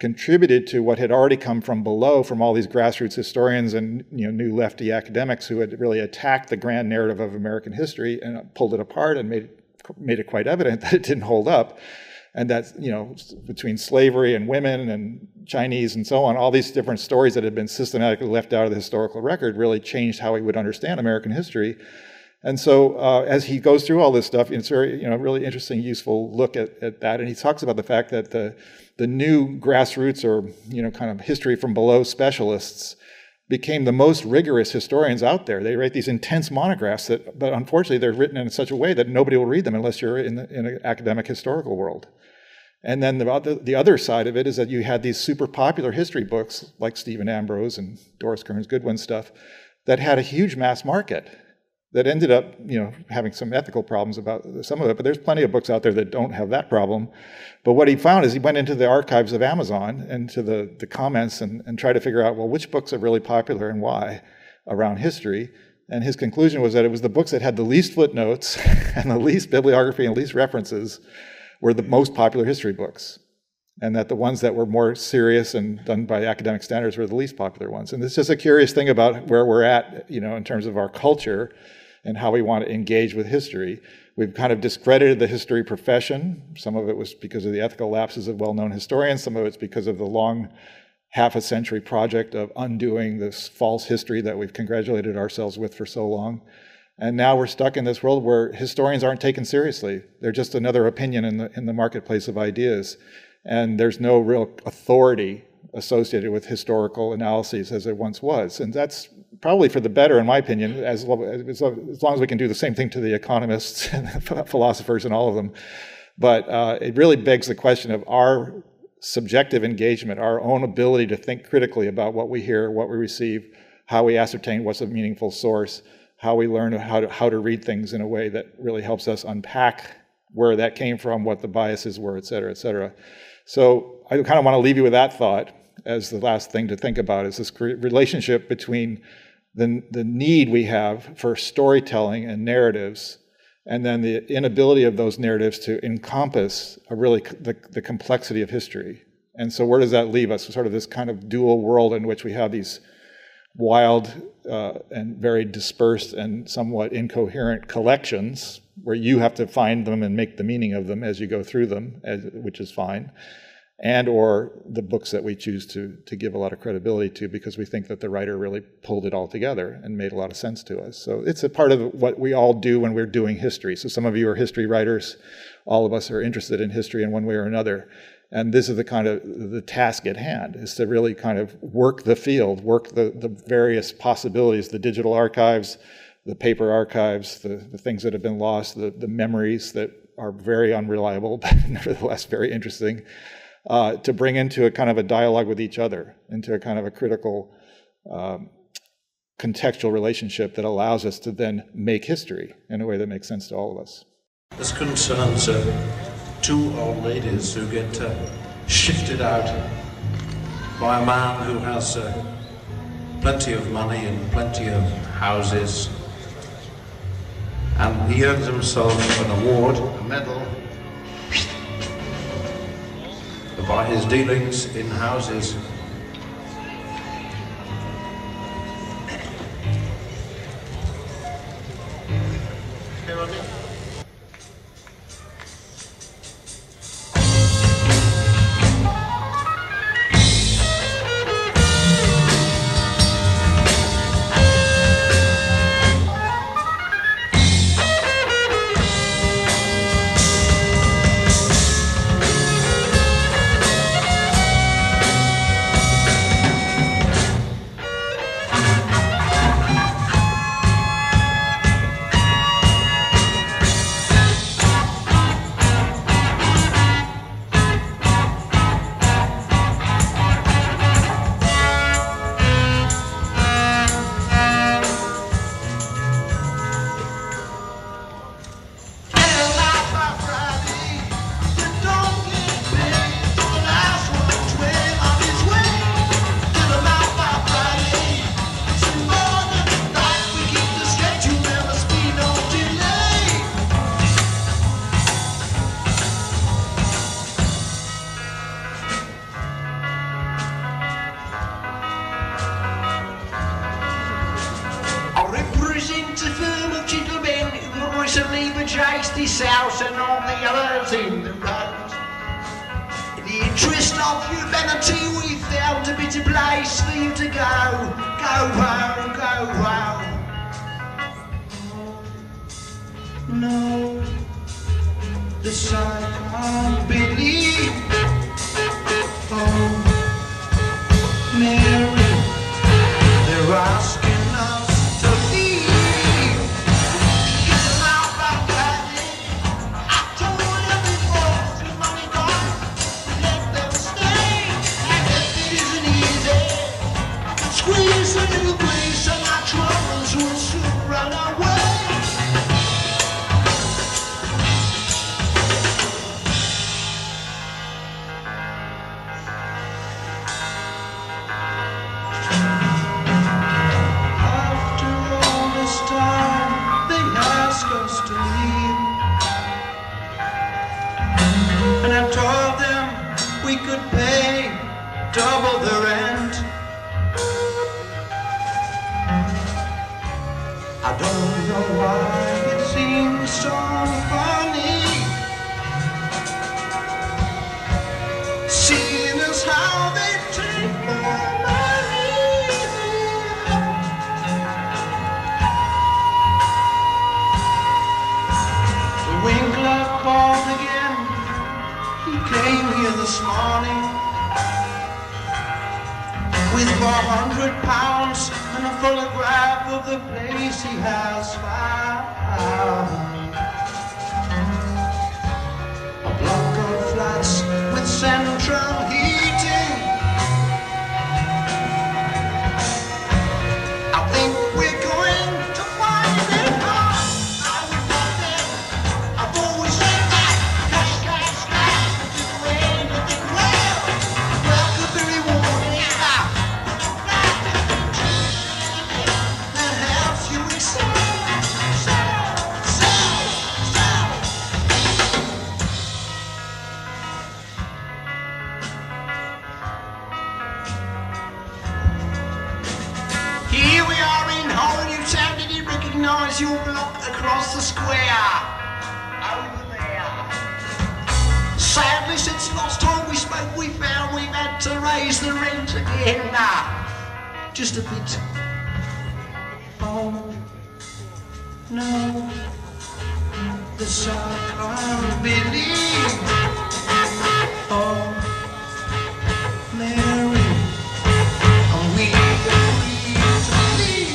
contributed to what had already come from below from all these grassroots historians and, you know, new lefty academics who had really attacked the grand narrative of American history and pulled it apart and made it, made it quite evident that it didn't hold up. And that, you know, between slavery and women and Chinese and so on, all these different stories that had been systematically left out of the historical record really changed how we would understand American history. And so uh, as he goes through all this stuff, it's very, you know, really interesting, useful look at, at that. And he talks about the fact that the, the new grassroots or, you know, kind of history from below specialists became the most rigorous historians out there. They write these intense monographs that, but unfortunately they're written in such a way that nobody will read them unless you're in, the, in an academic historical world. And then the, the other side of it is that you had these super popular history books like Stephen Ambrose and Doris Kearns Goodwin stuff that had a huge mass market that ended up, you know, having some ethical problems about some of it, but there's plenty of books out there that don't have that problem. But what he found is he went into the archives of Amazon and to the, the comments and, and tried to figure out, well, which books are really popular and why around history. And his conclusion was that it was the books that had the least footnotes and the least bibliography and least references were the most popular history books. And that the ones that were more serious and done by academic standards were the least popular ones. And it's just a curious thing about where we're at, you know, in terms of our culture and how we want to engage with history. We've kind of discredited the history profession. Some of it was because of the ethical lapses of well-known historians. Some of it's because of the long half a century project of undoing this false history that we've congratulated ourselves with for so long. And now we're stuck in this world where historians aren't taken seriously. They're just another opinion in the, in the marketplace of ideas. And there's no real authority associated with historical analyses as there once was. And that's probably for the better, in my opinion, as, as long as we can do the same thing to the economists and the philosophers and all of them. But uh, it really begs the question of our subjective engagement, our own ability to think critically about what we hear, what we receive, how we ascertain what's a meaningful source, how we learn how to, how to read things in a way that really helps us unpack where that came from, what the biases were, et cetera, et cetera. So I kind of want to leave you with that thought as the last thing to think about, is this relationship between the, the need we have for storytelling and narratives, and then the inability of those narratives to encompass a really the, the complexity of history. And so where does that leave us? Sort of this kind of dual world in which we have these wild uh, and very dispersed and somewhat incoherent collections where you have to find them and make the meaning of them as you go through them, as, which is fine, and or the books that we choose to, to give a lot of credibility to because we think that the writer really pulled it all together and made a lot of sense to us. So it's a part of what we all do when we're doing history. So some of you are history writers. All of us are interested in history in one way or another. And this is the kind of the task at hand, is to really kind of work the field, work the, the various possibilities, the digital archives, the paper archives, the, the things that have been lost, the, the memories that are very unreliable, but nevertheless very interesting, uh, to bring into a kind of a dialogue with each other, into a kind of a critical um, contextual relationship that allows us to then make history in a way that makes sense to all of us. This concerns uh, two old ladies who get uh, shifted out by a man who has uh, plenty of money and plenty of houses. And he earns himself an award, a medal, by his dealings in houses. Here on it. chase this house and all the others in the road. In the interest of humanity, we found a better place for you to go. Go home, go home. No, this I can't believe. Oh, Mary, they're asking us to leave. Get them out back, Patty. I told you before, with money gone, let them stay. And if it isn't easy, squeeze a little grease and our troubles will soon run away. We could pay double the rent. I don't know why it seems so funny seeing as how they take my money. The Winkler called again. He came here this morning with four hundred pounds and a photograph of the place he has found. A block of flats with central heating. I think we're going to find it hard. I would want them. I've always said that. Cash, cash, cash. Here we are in Holland, you town. Did you recognise your block across the square? Over there. Sadly, since last time we spoke, we found we've had to raise the rent again. Nah, just a bit. Oh, no, this I can't believe. Oh, Mary, and we agreed to leave.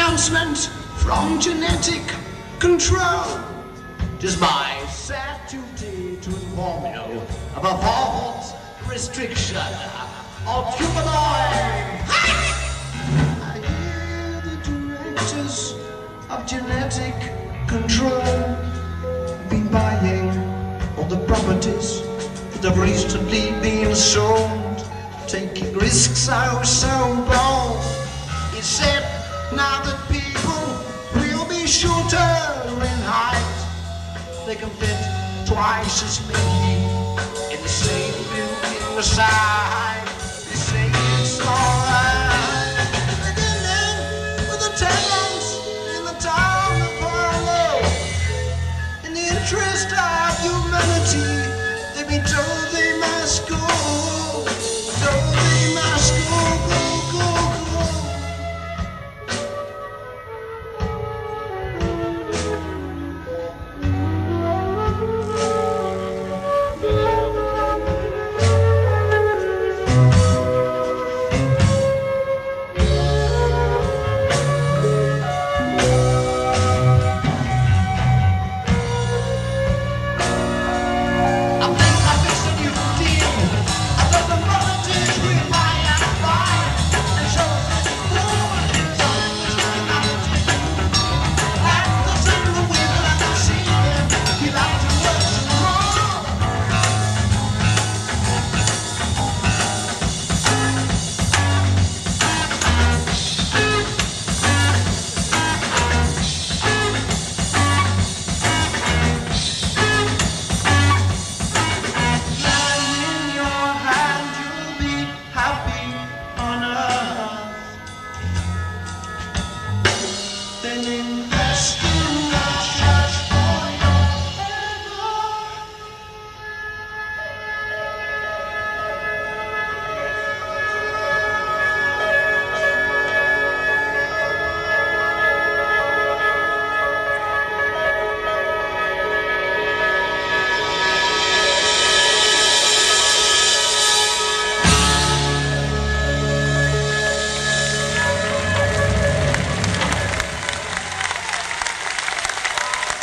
pronouncement from genetic control. Tis my sad duty to inform you of a false restriction of humanoid. I hear the directors of genetic control been buying all the properties that have recently been sold, taking risks oh so bold. He said now that people will be shorter in height, they can fit twice as many in the same building beside.